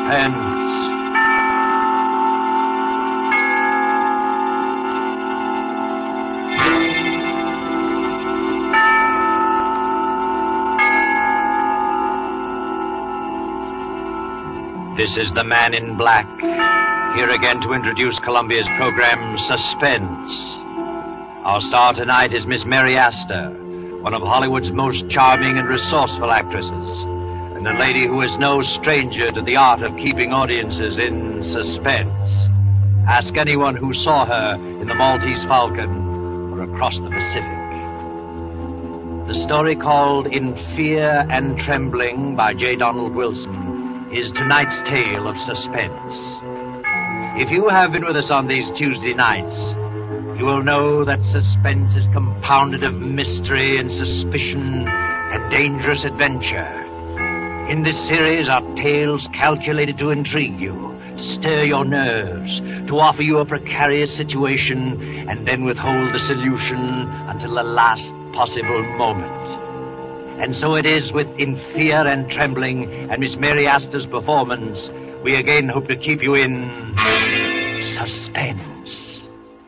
Suspense. This is the Man in Black, here again to introduce Columbia's program, Suspense. Our star tonight is Miss Mary Astor, one of Hollywood's most charming and resourceful actresses, and a lady who is no stranger to the art of keeping audiences in suspense. Ask anyone who saw her in The Maltese Falcon or Across the Pacific. The story called In Fear and Trembling by J. Donald Wilson is tonight's tale of suspense. If you have been with us on these Tuesday nights, you will know that suspense is compounded of mystery and suspicion and dangerous adventure. In this series are tales calculated to intrigue you, stir your nerves, to offer you a precarious situation, and then withhold the solution until the last possible moment. And so it is with In Fear and Trembling and Miss Mary Astor's performance, we again hope to keep you in suspense.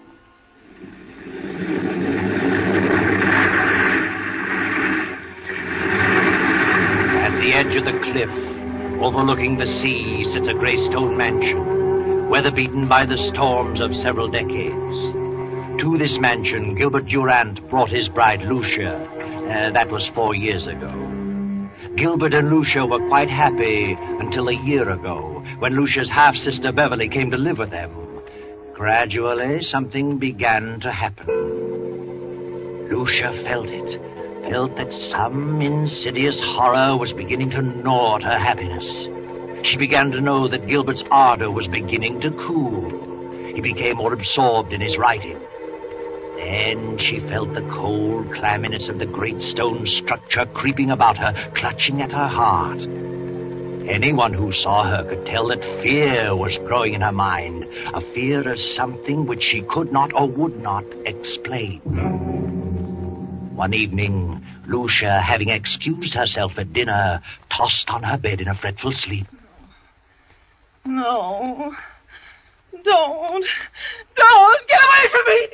At the edge of the cliff, overlooking the sea, sits a gray stone mansion, weather-beaten by the storms of several decades. To this mansion, Gilbert Durant brought his bride, Lucia. That was 4 years ago. Gilbert and Lucia were quite happy until a year ago, when Lucia's half-sister Beverly came to live with them. Gradually, something began to happen. Lucia felt that some insidious horror was beginning to gnaw at her happiness. She began to know that Gilbert's ardor was beginning to cool. He became more absorbed in his writing. Then she felt the cold clamminess of the great stone structure creeping about her, clutching at her heart. Anyone who saw her could tell that fear was growing in her mind, a fear of something which she could not or would not explain. One evening, Lucia, having excused herself at dinner, tossed on her bed in a fretful sleep. No. Don't. Get away from me!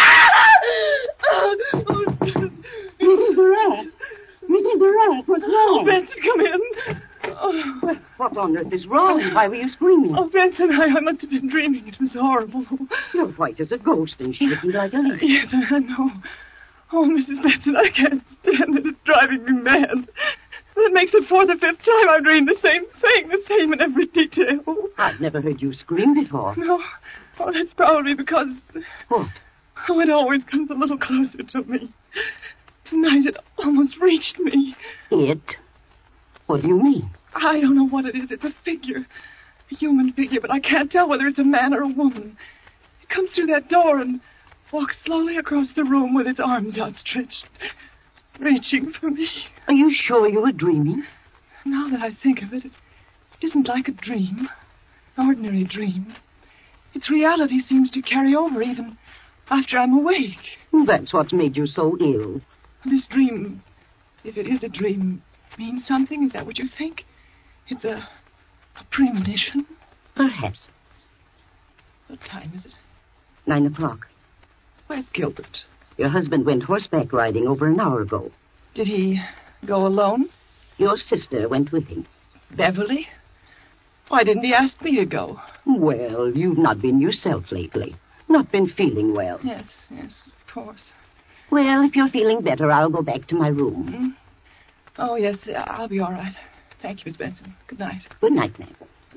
Mrs. Durant, what's wrong? Oh, Benson, come in. Well, what on earth is wrong? Why were you screaming? Oh, Benson, I must have been dreaming. It was horrible. You're white as a ghost and shaking like a leaf. Yes, I know. Oh, Mrs. Benson, I can't stand it. It's driving me mad. That makes it 4th or 5th time I've dreamed the same thing, the same in every detail. I've never heard you scream before. No. Oh, that's probably because... What? Oh, it always comes a little closer to me. Tonight it almost reached me. It? What do you mean? I don't know what it is. It's a figure. A human figure, but I can't tell whether it's a man or a woman. It comes through that door and walks slowly across the room with its arms outstretched, reaching for me. Are you sure you were dreaming? Now that I think of it, it isn't like a dream, an ordinary dream. Its reality seems to carry over even after I'm awake. That's what's made you so ill. This dream, if it is a dream, means something? Is that what you think? It's a premonition? Perhaps. What time is it? 9 o'clock. Where's Gilbert? Your husband went horseback riding over an hour ago. Did he go alone? Your sister went with him. Beverly? Why didn't he ask me to go? Well, you've not been yourself lately. Not been feeling well. Yes, of course. Well, if you're feeling better, I'll go back to my room. Mm-hmm. Oh, yes, I'll be all right. Thank you, Miss Benson. Good night. Good night, ma'am.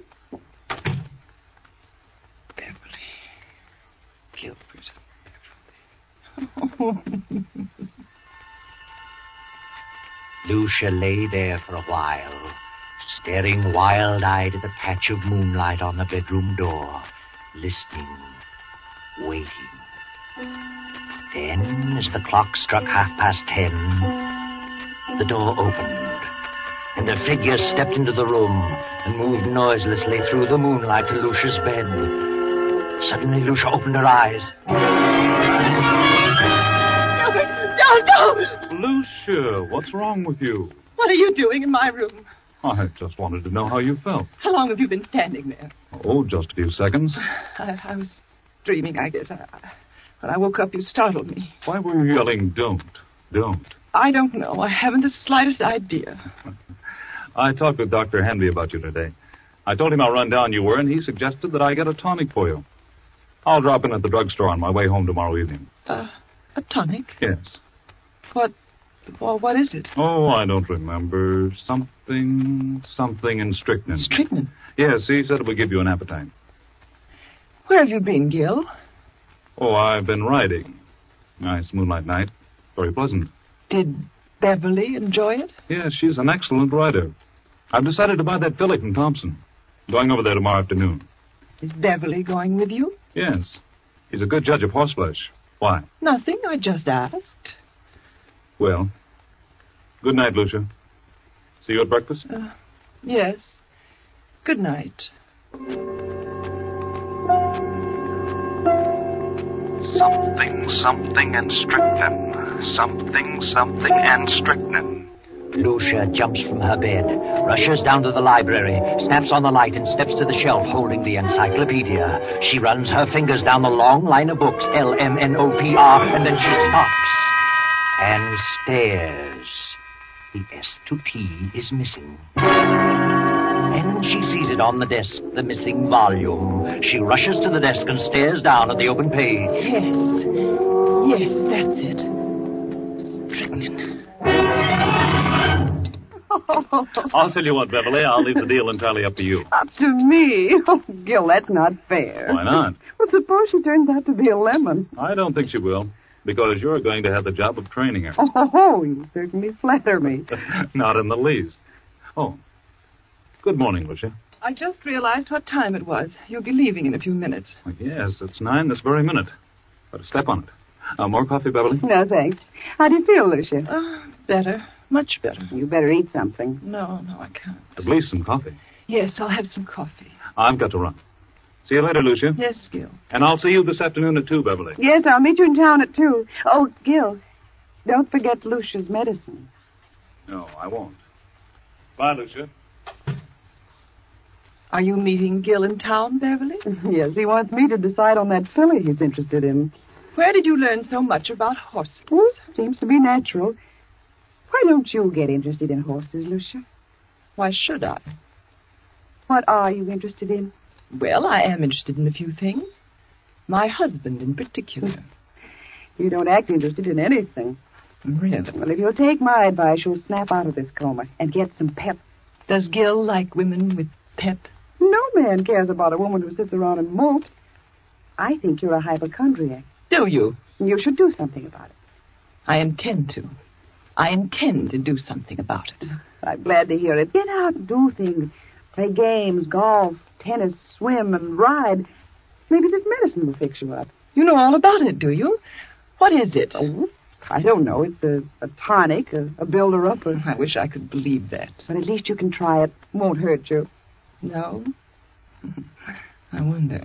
Beverly. Gilbert. Beverly. Lucia lay there for a while, staring wild-eyed at the patch of moonlight on the bedroom door, listening, waiting. Then, as the clock struck 10:30, the door opened, and a figure stepped into the room and moved noiselessly through the moonlight to Lucia's bed. Suddenly, Lucia opened her eyes. Don't! Lucia, what's wrong with you? What are you doing in my room? I just wanted to know how you felt. How long have you been standing there? Oh, just a few seconds. I was dreaming, I guess. When I woke up, you startled me. Why were you yelling, don't? I don't know. I haven't the slightest idea. I talked with Dr. Hanby about you today. I told him how run down you were, and he suggested that I get a tonic for you. I'll drop in at the drugstore on my way home tomorrow evening. A tonic? Yes. What is it? Oh, I don't remember. Something in strychnine. Strychnine? Yes, he said it would give you an appetite. Where have you been, Gil? Oh, I've been riding. Nice moonlight night. Very pleasant. Did Beverly enjoy it? Yes, she's an excellent rider. I've decided to buy that filly from Thompson. Going over there tomorrow afternoon. Is Beverly going with you? Yes. He's a good judge of horseflesh. Why? Nothing. I just asked. Well, good night, Lucia. See you at breakfast? Yes. Good night. Something and strychnine. Something and strychnine. Lucia jumps from her bed, rushes down to the library, snaps on the light and steps to the shelf holding the encyclopedia. She runs her fingers down the long line of books, LMNOPR, and then she stops and stares. The S to T is missing. And she sees it on the desk, the missing volume. She rushes to the desk and stares down at the open page. Yes, that's it. Strychnine. I'll tell you what, Beverly, I'll leave the deal entirely up to you. Up to me? Oh, Gil, that's not fair. Why not? Well, suppose she turns out to be a lemon. I don't think she will, because you're going to have the job of training her. Oh, you certainly flatter me. Not in the least. Oh, good morning, Lucia. I just realized what time it was. You'll be leaving in a few minutes. Well, yes, it's 9 this very minute. Better step on it. More coffee, Beverly? No, thanks. How do you feel, Lucia? Better. Much better. You better eat something. No, I can't. At least some coffee. Yes, I'll have some coffee. I've got to run. See you later, Lucia. Yes, Gil. And I'll see you this afternoon at 2, Beverly. Yes, I'll meet you in town at 2. Oh, Gil, don't forget Lucia's medicine. No, I won't. Bye, Lucia. Are you meeting Gil in town, Beverly? Yes, he wants me to decide on that filly he's interested in. Where did you learn so much about horses? Well, seems to be natural. Why don't you get interested in horses, Lucia? Why should I? What are you interested in? Well, I am interested in a few things. My husband in particular. You don't act interested in anything. Really? Well, if you'll take my advice, you'll snap out of this coma and get some pep. Does Gil like women with pep? No man cares about a woman who sits around and mopes. I think you're a hypochondriac. Do you? You should do something about it. I intend to. I intend to do something about it. I'm glad to hear it. Get out and do things. Play games, golf, tennis, swim, and ride. Maybe this medicine will fix you up. You know all about it, do you? What is it? Oh, I don't know. It's a tonic, a builder-upper. I wish I could believe that. But at least you can try it. Won't hurt you. No? I wonder.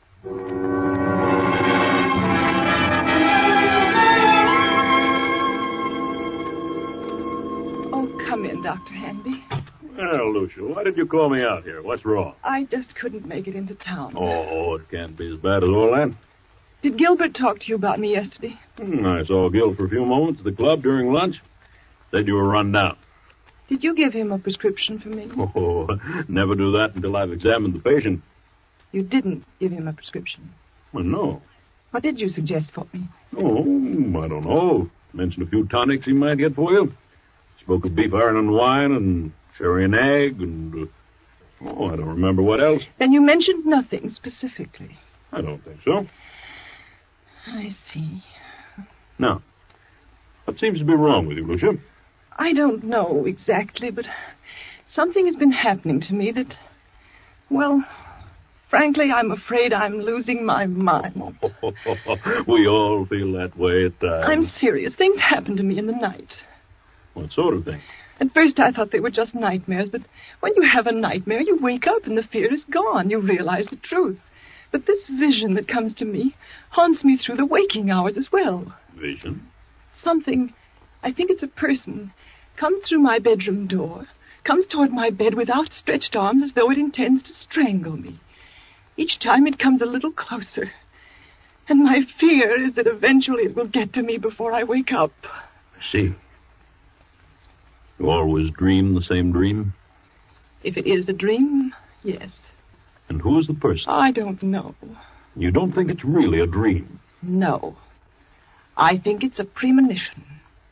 Oh, come in, Dr. Hanby. Well, Lucia, why did you call me out here? What's wrong? I just couldn't make it into town. Oh, it can't be as bad as all that. Did Gilbert talk to you about me yesterday? I saw Gil for a few moments at the club during lunch. Said you were run down. Did you give him a prescription for me? Oh, never do that until I've examined the patient. You didn't give him a prescription? Well, no. What did you suggest for me? Oh, I don't know. Mentioned a few tonics he might get for you. Spoke of beef iron and wine and sherry and egg and... I don't remember what else. Then you mentioned nothing specifically. I don't think so. I see. Now, what seems to be wrong with you, Lucia? I don't know exactly, but something has been happening to me that... Well, frankly, I'm afraid I'm losing my mind. We all feel that way at times. I'm serious. Things happen to me in the night. What sort of thing? At first I thought they were just nightmares, but when you have a nightmare, you wake up and the fear is gone. You realize the truth. But this vision that comes to me haunts me through the waking hours as well. Vision? Something, I think it's a person, comes through my bedroom door, comes toward my bed with outstretched arms as though it intends to strangle me. Each time it comes a little closer. And my fear is that eventually it will get to me before I wake up. I see. You always dream the same dream? If it is a dream, yes. And who is the person? I don't know. You don't think it's really a dream? No. I think it's a premonition.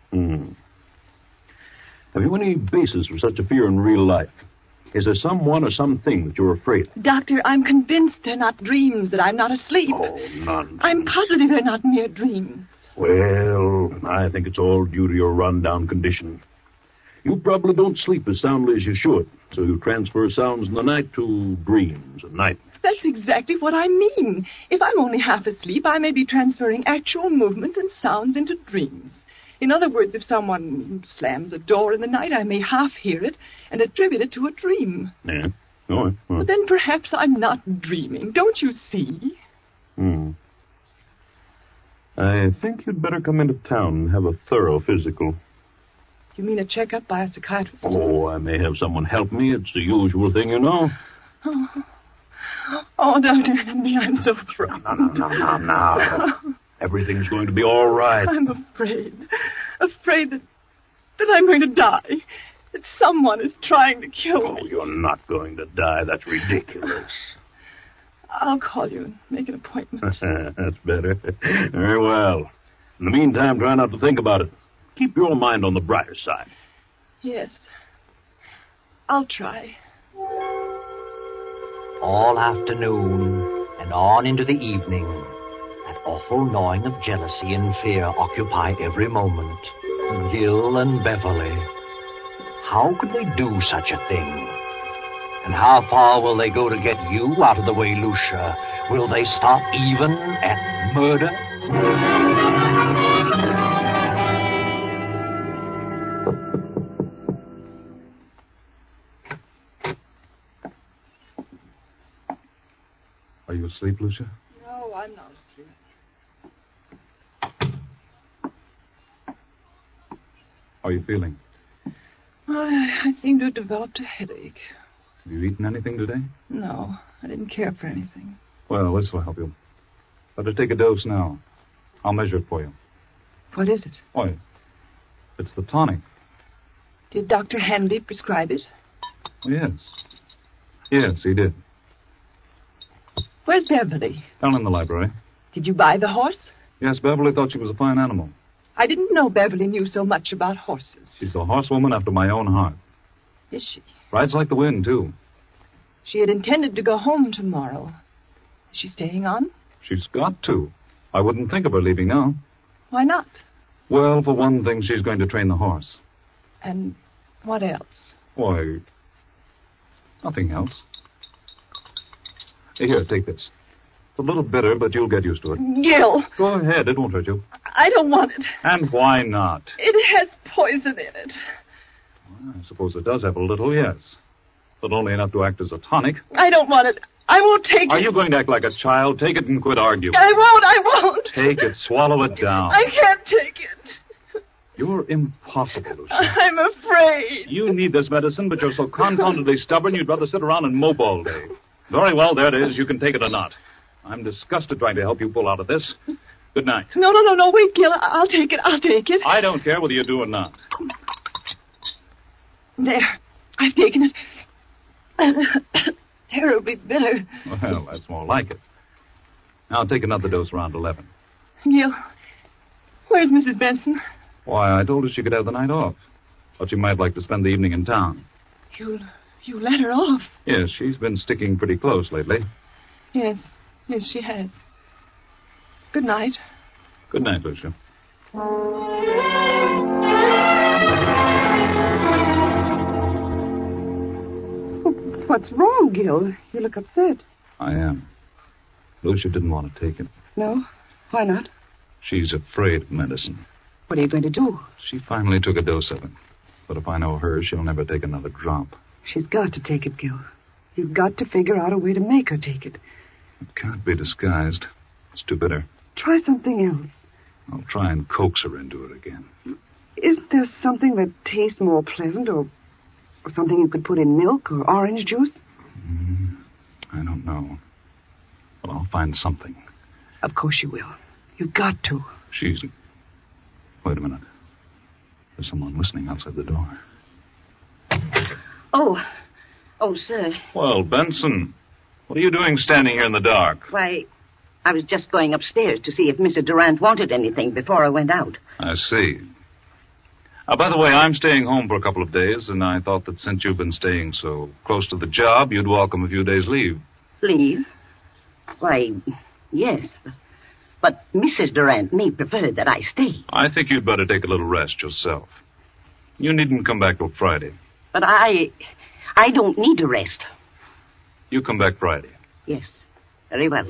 Have you any basis for such a fear in real life? Is there someone or something that you're afraid of? Doctor, I'm convinced they're not dreams, that I'm not asleep. Oh, nonsense. I'm positive they're not mere dreams. Well, I think it's all due to your run-down condition. You probably don't sleep as soundly as you should, so you transfer sounds in the night to dreams at night. That's exactly what I mean. If I'm only half asleep, I may be transferring actual movement and sounds into dreams. In other words, if someone slams a door in the night, I may half hear it and attribute it to a dream. Yeah? All right. But then perhaps I'm not dreaming. Don't you see? I think you'd better come into town and have a thorough physical. You mean a checkup by a psychiatrist? Oh, I may have someone help me. It's the usual thing, you know. Oh, Dr. Henry, I'm so frightened. No. Everything's going to be all right. I'm afraid. Afraid that I'm going to die. That someone is trying to kill me. Oh, you're not going to die. That's ridiculous. I'll call you and make an appointment. That's better. Very well. In the meantime, try not to think about it. Keep your mind on the brighter side. Yes. I'll try. All afternoon and on into the evening, that awful gnawing of jealousy and fear occupy every moment. Gil and Beverly. How could they do such a thing? And how far will they go to get you out of the way, Lucia? Will they stop even at murder? Are you asleep, Lucia? No, I'm not asleep. How are you feeling? I seem to have developed a headache. Have you eaten anything today? No, I didn't care for anything. Well, this will help you. Better take a dose now. I'll measure it for you. What is it? Why, it's the tonic. Did Dr. Hanley prescribe it? Yes. Yes, he did. Where's Beverly? Down in the library. Did you buy the horse? Yes, Beverly thought she was a fine animal. I didn't know Beverly knew so much about horses. She's a horsewoman after my own heart. Is she? Rides like the wind, too. She had intended to go home tomorrow. Is she staying on? She's got to. I wouldn't think of her leaving now. Why not? Well, for one thing, she's going to train the horse. And what else? Why, nothing else. Here, take this. It's a little bitter, but you'll get used to it. Gil! Go ahead, it won't hurt you. I don't want it. And why not? It has poison in it. Well, I suppose it does have a little, yes. But only enough to act as a tonic. I don't want it. I won't take it. Are you going to act like a child? Take it and quit arguing. I won't. Take it, swallow it down. I can't take it. You're impossible, Lucia. I'm afraid. You need this medicine, but you're so confoundedly stubborn you'd rather sit around and mope all day. Very well, there it is. You can take it or not. I'm disgusted trying to help you pull out of this. Good night. No. Wait, Gil. I'll take it. I don't care whether you do or not. There. I've taken it. Terribly bitter. Well, that's more like it. Now take another dose around 11. Gil, where's Mrs. Benson? Why, I told her she could have the night off. Thought she might like to spend the evening in town. You let her off? Yes, she's been sticking pretty close lately. Yes, she has. Good night. Good night, Lucia. What's wrong, Gil? You look upset. I am. Lucia didn't want to take it. No? Why not? She's afraid of medicine. What are you going to do? She finally took a dose of it. But if I know her, she'll never take another drop. She's got to take it, Gil. You've got to figure out a way to make her take it. It can't be disguised. It's too bitter. Try something else. I'll try and coax her into it again. Isn't there something that tastes more pleasant or Or something you could put in milk or orange juice? I don't know. But I'll find something. Of course you will. You've got to. Wait a minute. There's someone listening outside the door. Oh, sir. Well, Benson, what are you doing standing here in the dark? Why, I was just going upstairs to see if Mr. Durant wanted anything before I went out. I see. By the way, I'm staying home for a couple of days, and I thought that since you've been staying so close to the job, you'd welcome a few days' leave. Leave? Why, yes. But Mrs. Durant may prefer that I stay. I think you'd better take a little rest yourself. You needn't come back till Friday. But I don't need a rest. You come back Friday. Yes, very well.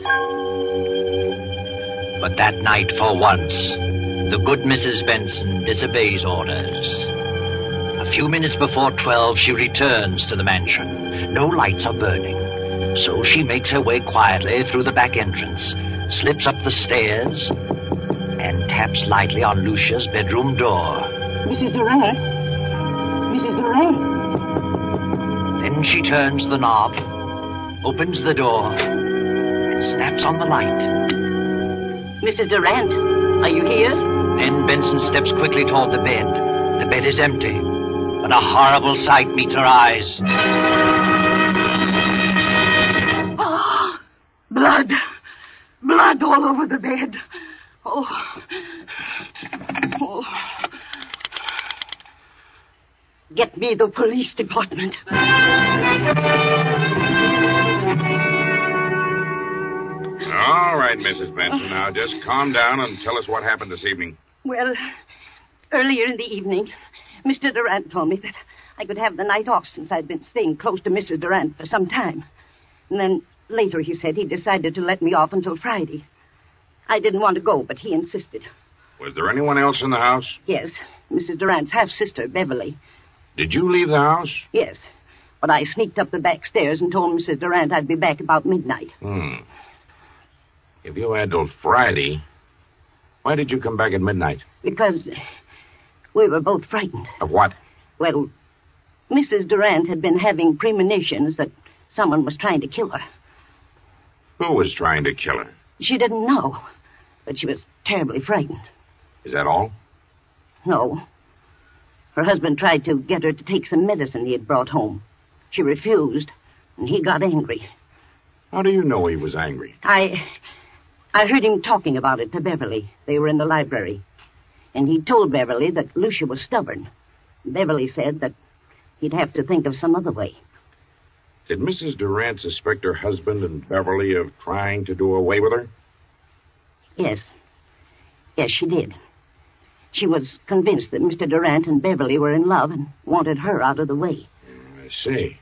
But that night, for once, the good Mrs. Benson disobeys orders. A few minutes before 12, she returns to the mansion. No lights are burning. So she makes her way quietly through the back entrance, slips up the stairs, and taps lightly on Lucia's bedroom door. Mrs. Durant? Mrs. Durant? Then she turns the knob, opens the door, and snaps on the light. Mrs. Durant, are you here? Then Benson steps quickly toward the bed. The bed is empty, but a horrible sight meets her eyes. Oh, blood. Blood all over the bed. Oh. Get me the police department. All right, Mrs. Benson. Now, just calm down and tell us what happened this evening. Well, earlier in the evening, Mr. Durant told me that I could have the night off since I'd been staying close to Mrs. Durant for some time. And then later he said he decided to let me off until Friday. I didn't want to go, but he insisted. Was there anyone else in the house? Yes, Mrs. Durant's half-sister, Beverly. Did you leave the house? Yes, but I sneaked up the back stairs and told Mrs. Durant I'd be back about midnight. If you had till Friday, why did you come back at midnight? Because we were both frightened. Of what? Well, Mrs. Durant had been having premonitions that someone was trying to kill her. Who was trying to kill her? She didn't know, but she was terribly frightened. Is that all? No. Her husband tried to get her to take some medicine he had brought home. She refused, and he got angry. How do you know he was angry? I heard him talking about it to Beverly. They were in the library. And he told Beverly that Lucia was stubborn. Beverly said that he'd have to think of some other way. Did Mrs. Durant suspect her husband and Beverly of trying to do away with her? Yes. Yes, she did. She was convinced that Mr. Durant and Beverly were in love and wanted her out of the way. I see.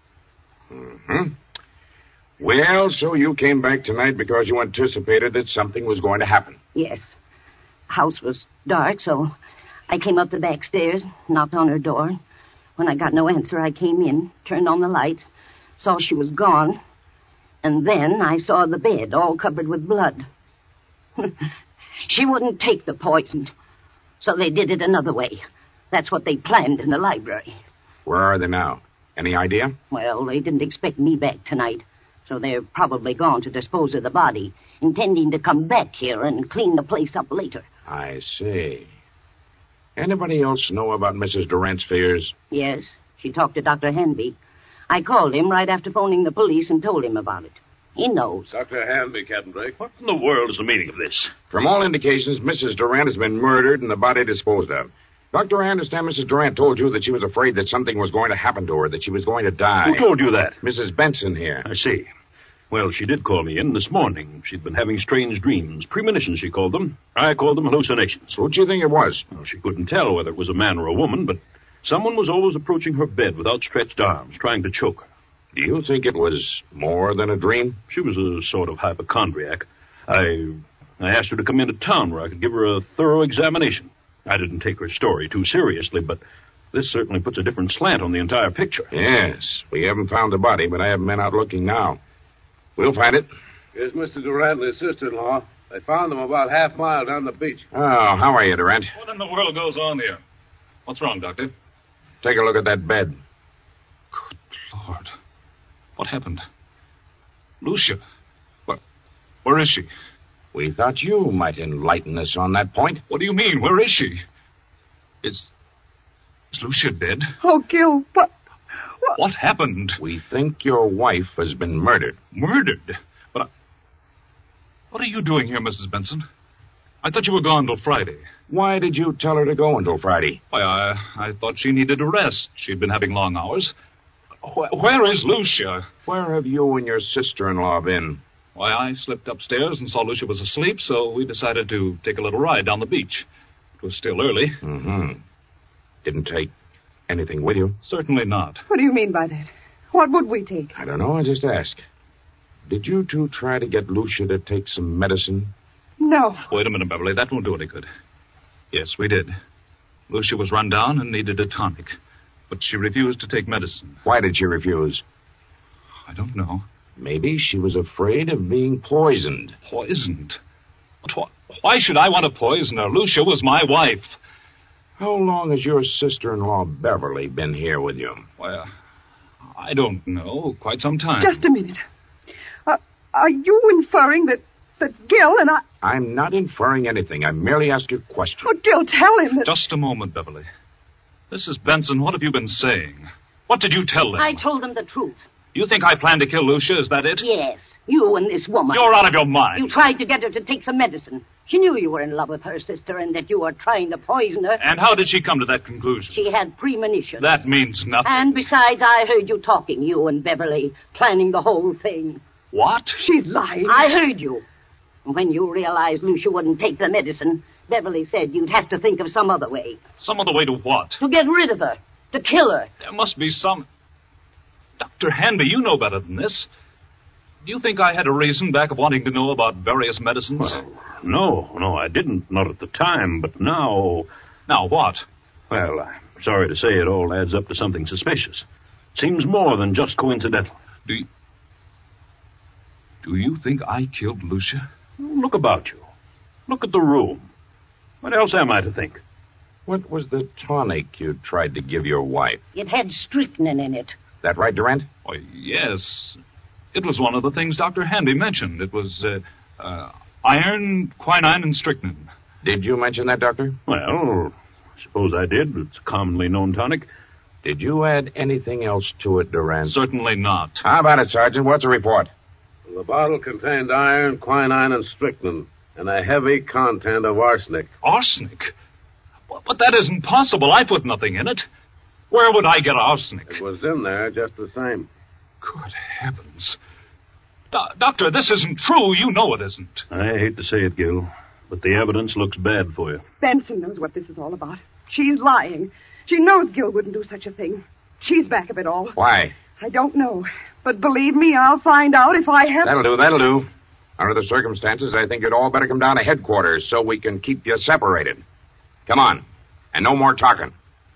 Well, so you came back tonight because you anticipated that something was going to happen. Yes. The house was dark, so I came up the back stairs, knocked on her door. When I got no answer, I came in, turned on the lights, saw she was gone, and then I saw the bed all covered with blood. She wouldn't take the poison, so they did it another way. That's what they planned in the library. Where are they now? Any idea? Well, they didn't expect me back tonight, so they're probably gone to dispose of the body, intending to come back here and clean the place up later. I see. Anybody else know about Mrs. Durant's fears? Yes, she talked to Dr. Hanby. I called him right after phoning the police and told him about it. He knows. Dr. Hanby, Captain Drake. What in the world is the meaning of this? From all indications, Mrs. Durant has been murdered and the body disposed of. Doctor, I understand Mrs. Durant told you that she was afraid that something was going to happen to her, that she was going to die. Who told you that? Mrs. Benson here. I see. Well, she did call me in this morning. She'd been having strange dreams. Premonitions, she called them. I called them hallucinations. Who do you think it was? Well, she couldn't tell whether it was a man or a woman, but someone was always approaching her bed with outstretched arms, trying to choke her. Do you think it was more than a dream? She was a sort of hypochondriac. I asked her to come into town where I could give her a thorough examination. I didn't take her story too seriously, but this certainly puts a different slant on the entire picture. Yes. We haven't found the body, but I have men out looking now. We'll find it. Here's Mr. Durant and his sister-in-law. They found them about half-mile down the beach. Oh, how are you, Durant? What in the world goes on here? What's wrong, Doctor? Take a look at that bed. Lord. What happened? Lucia. Where is she? We thought you might enlighten us on that point. What do you mean? Where is she? Is Lucia dead? Oh, Gil, what? What happened? We think your wife has been murdered. Murdered? But what are you doing here, Mrs. Benson? I thought you were gone till Friday. Why did you tell her to go until Friday? Why, I thought she needed a rest. She'd been having long hours. Where is Lucia? Where have you and your sister-in-law been? Why, I slipped upstairs and saw Lucia was asleep, so we decided to take a little ride down the beach. It was still early. Mm-hmm. Didn't take anything with you? Certainly not. What do you mean by that? What would we take? I don't know. I just asked. Did you two try to get Lucia to take some medicine? No. Wait a minute, Beverly. That won't do any good. Yes, we did. Lucia was run down and needed a tonic, but she refused to take medicine. Why did she refuse? I don't know. Maybe she was afraid of being poisoned. Poisoned? But why should I want to poison her? Lucia was my wife. How long has your sister-in-law Beverly been here with you? Well, I don't know. Quite some time. Just a minute. Are you inferring that Gil and I... I'm not inferring anything. I merely asked you a question. Oh, Gil, tell him that... Just a moment, Beverly. Mrs. Benson, what have you been saying? What did you tell them? I told them the truth. You think I planned to kill Lucia? Is that it? Yes, you and this woman. You're out of your mind. You tried to get her to take some medicine. She knew you were in love with her sister and that you were trying to poison her. And how did she come to that conclusion? She had premonition. That means nothing. And besides, I heard you talking, you and Beverly, planning the whole thing. What? She's lying. I heard you. When you realized Lucia wouldn't take the medicine, Beverly said you'd have to think of some other way. Some other way to what? To get rid of her. To kill her. There must be some... Dr. Hanby, you know better than this. Do you think I had a reason back of wanting to know about various medicines? Well, no, I didn't. Not at the time, but now... Now what? Well, I'm sorry to say it all adds up to something suspicious. Seems more than just coincidental. Do you think I killed Lucia? Look about you. Look at the room. What else am I to think? What was the tonic you tried to give your wife? It had strychnine in it. That right, Durant? Why, yes. It was one of the things Dr. Hanby mentioned. It was iron, quinine, and strychnine. Did you mention that, Doctor? Well, I suppose I did. It's a commonly known tonic. Did you add anything else to it, Durant? Certainly not. How about it, Sergeant? What's the report? The bottle contained iron, quinine, and strychnine, and a heavy content of arsenic. Arsenic? But that isn't possible. I put nothing in it. Where would I get arsenic? It was in there just the same. Good heavens. Doctor, this isn't true. You know it isn't. I hate to say it, Gil, but the evidence looks bad for you. Benson knows what this is all about. She's lying. She knows Gil wouldn't do such a thing. She's back of it all. Why? I don't know. But believe me, I'll find out if I have... That'll do. Under the circumstances, I think you'd all better come down to headquarters so we can keep you separated. Come on. And no more talking.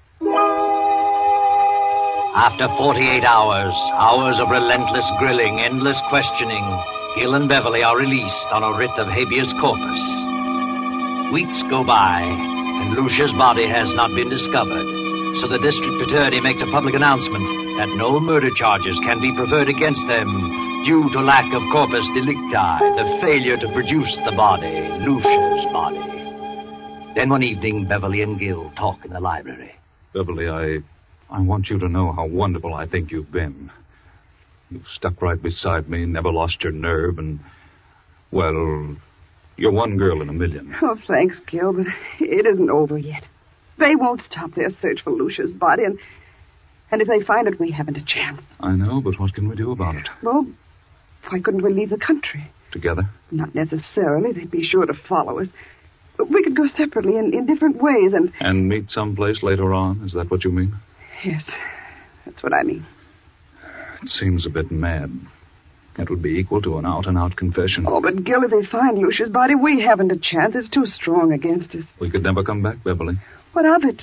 After 48 hours of relentless grilling, endless questioning, Gil and Beverly are released on a writ of habeas corpus. Weeks go by, and Lucia's body has not been discovered, so the district attorney makes a public announcement that no murder charges can be preferred against them due to lack of corpus delicti, the failure to produce the body, Lucia's body. Then one evening, Beverly and Gil talk in the library. Beverly, I want you to know how wonderful I think you've been. You've stuck right beside me, never lost your nerve, and, well, you're one girl in a million. Oh, thanks, Gil, but it isn't over yet. They won't stop their search for Lucia's body, and if they find it, we haven't a chance. I know, but what can we do about it? Well, why couldn't we leave the country? Together? Not necessarily. They'd be sure to follow us. But we could go separately in different ways, and... And meet someplace later on? Is that what you mean? Yes, that's what I mean. It seems a bit mad. It would be equal to an out-and-out confession. Oh, but Gil, if they find Lucia's body, we haven't a chance. It's too strong against us. We could never come back, Beverly. What of it?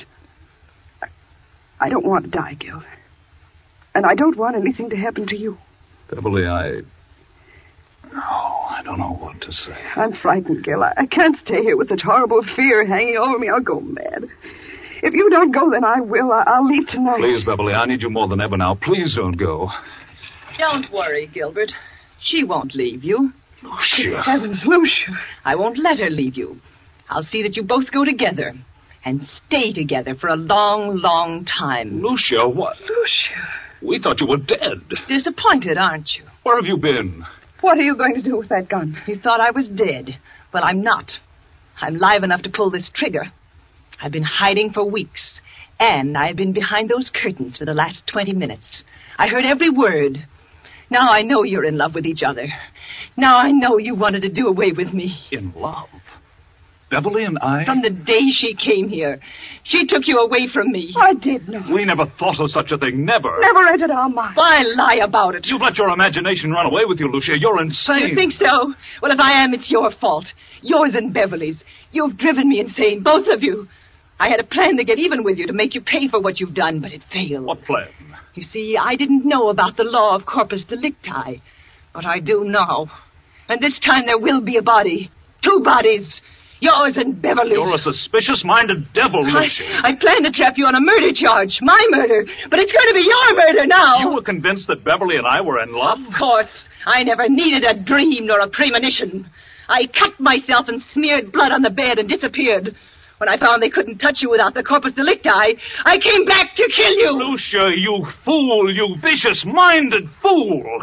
I don't want to die, Gil. And I don't want anything to happen to you. Beverly, I don't know what to say. I'm frightened, Gil. I can't stay here with such horrible fear hanging over me. I'll go mad. If you don't go, then I will. I'll leave tonight. Please, Beverly, I need you more than ever now. Please don't go. Don't worry, Gilbert. She won't leave you. Lucia. Heavens, Lucia. I won't let her leave you. I'll see that you both go together and stay together for a long, long time. Lucia, what? Lucia. We thought you were dead. Disappointed, aren't you? Where have you been? What are you going to do with that gun? You thought I was dead. Well, I'm not. I'm live enough to pull this trigger. I've been hiding for weeks, and I've been behind those curtains for the last 20 minutes. I heard every word. Now I know you're in love with each other. Now I know you wanted to do away with me. In love? Beverly and I? From the day she came here, she took you away from me. I did not. We never thought of such a thing. Never. Never entered our mind. Why lie about it? You've let your imagination run away with you, Lucia. You're insane. You think so? Well, if I am, it's your fault. Yours and Beverly's. You've driven me insane, both of you. I had a plan to get even with you, to make you pay for what you've done, but it failed. What plan? You see, I didn't know about the law of corpus delicti, but I do now. And this time there will be a body. 2 bodies. Yours and Beverly's. You're a suspicious-minded devil, Lucia. I planned to trap you on a murder charge. My murder. But it's going to be your murder now. You were convinced that Beverly and I were in love? Of course. I never needed a dream nor a premonition. I cut myself and smeared blood on the bed and disappeared. When I found they couldn't touch you without the corpus delicti, I came back to kill you. Lucia, you fool, you vicious-minded fool.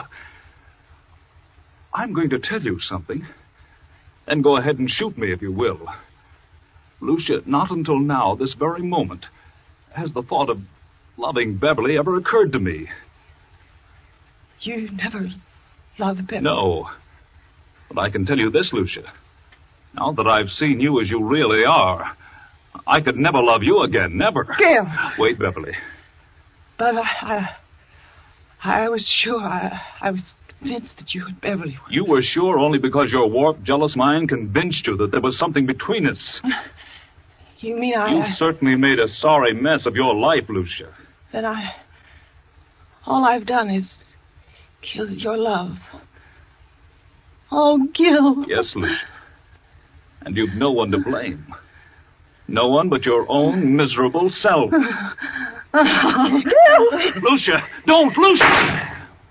I'm going to tell you something. Then go ahead and shoot me if you will. Lucia, not until now, this very moment, has the thought of loving Beverly ever occurred to me. You never loved Beverly? No. But I can tell you this, Lucia. Now that I've seen you as you really are, I could never love you again, never. Gil. Wait, Beverly. But I was sure. I was convinced that you and Beverly were... You were sure only because your warped, jealous mind convinced you that there was something between us. You mean You certainly made a sorry mess of your life, Lucia. Then all I've done is kill your love. Oh, Gil. Yes, Lucia. And you've no one to blame. No one but your own miserable self. Lucia! Don't, Lucia!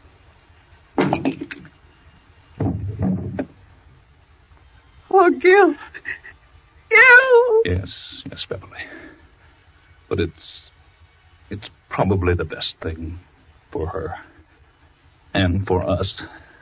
Oh, Gil. Gil! Yes, Beverly. But it's probably the best thing for her. And for us.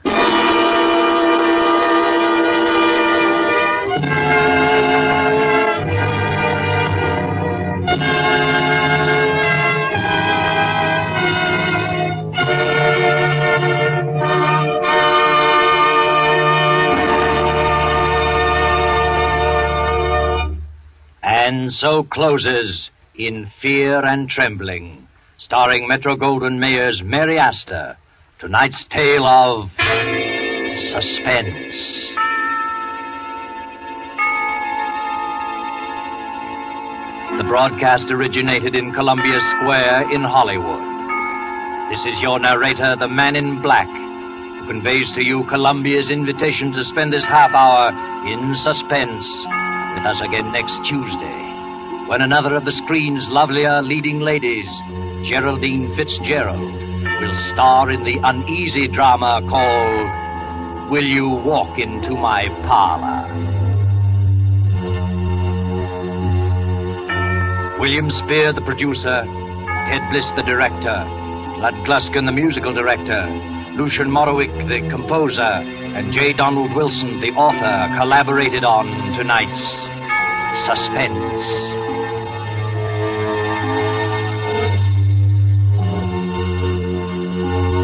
And so closes In Fear and Trembling, starring Metro-Goldwyn-Mayer's Mary Astor, tonight's tale of suspense. The broadcast originated in Columbia Square in Hollywood. This is your narrator, the Man in Black, who conveys to you Columbia's invitation to spend this half hour in suspense with us again next Tuesday, when another of the screen's lovelier leading ladies, Geraldine Fitzgerald, will star in the uneasy drama called Will You Walk Into My Parlor? William Spear, the producer, Ted Bliss, the director, Lud Gluskin, the musical director, Lucian Morowick, the composer, and J. Donald Wilson, the author, collaborated on tonight's Suspense.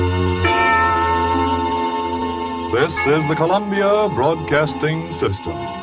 This is the Columbia Broadcasting System.